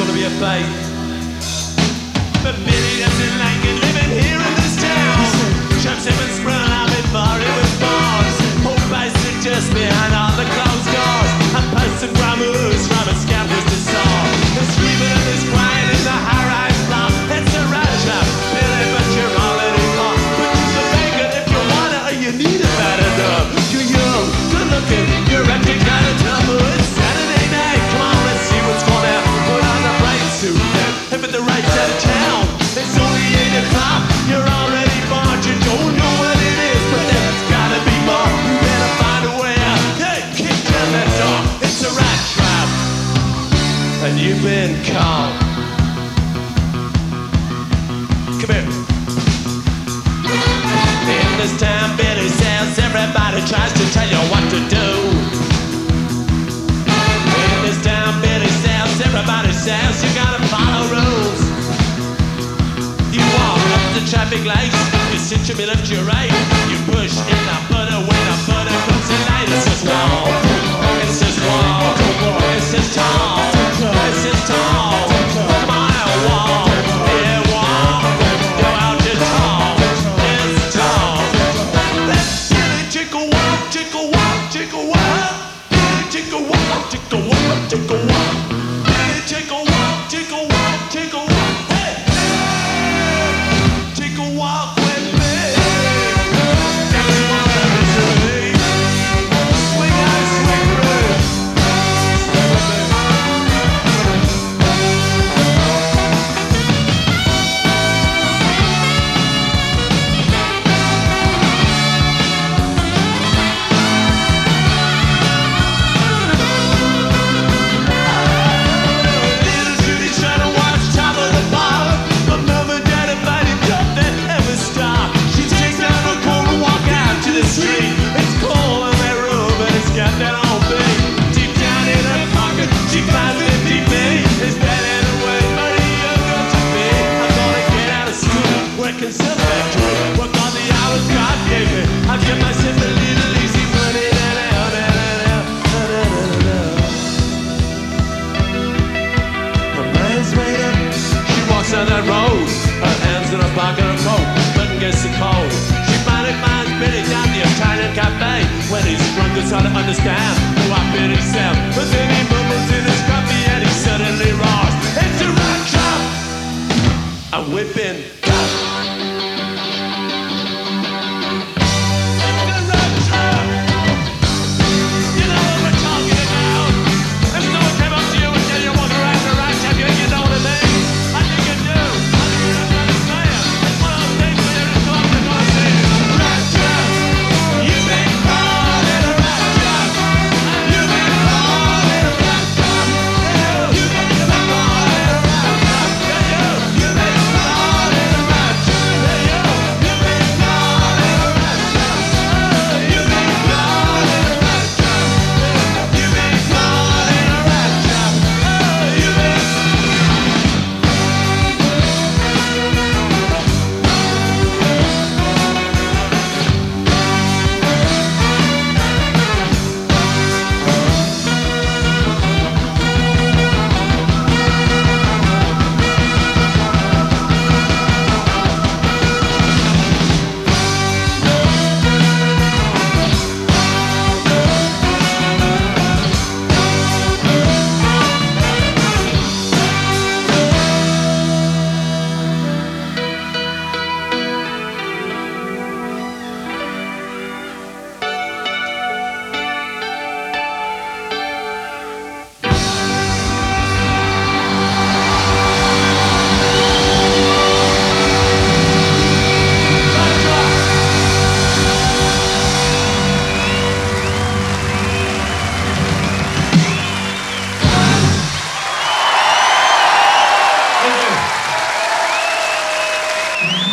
gonna be a fight. But Billy doesn't like it living here in this town. Chaps have been sprung out before it was born. Hope I sit just behind all the closed doors. I'm posted from who's from a scalpers to saw. The screaming of this quiet in the high-rise block. It's a rat trap, Billy, but you're already caught. But you can make it if you want it or you need it bad enough. You're young, good looking, you're acting kind of tough. It's Saturday night, come on, let's see what's going on. Put on the right suit, hip at the right side of town. It's only 8 o'clock, you're already barred. You don't know what it is, but there's gotta be more. You better find a way out. Hey, kick down that door, it's a rat trap. And you've been caught. Come here. In this town, Billy says everybody tries to tell you what to do. In this town, Billy says everybody says you gotta follow rules. You walk up the traffic lights, you sit your left, your right. You push in the butter when the butter comes to light. It says wall, it says wall, it says tall, it says tall. Come on, wall, yeah, wall. Go out, you're tall, it's tall. Let's really tickle walk, tickle walk, tickle walk. Really tickle walk, tickle walk, tickle walk. Really tickle walk, tickle walk, tickle walk. Hey, take a walk with me. That's what I say. Swing out, swing through. Little Judy's trying to watch top of the bar, but mom and dad invited up that ever stop. She takes down her coat and walk out to the street. It's cold in that room, but it's got that old thing. Deep down in her pocket, she finds 50 pennies. It's bad and away, but you're going to be. I'm gonna get out of school, work in some factory, work all the hours God gave me. I'll get myself a little easy money. Her mind's made up. She walks down that road, her hands in her pocket of coat, nothing gets the cold. She finally finds Billy down the Italian cafe. When he's drunk, it's hard to understand who I been himself. But then he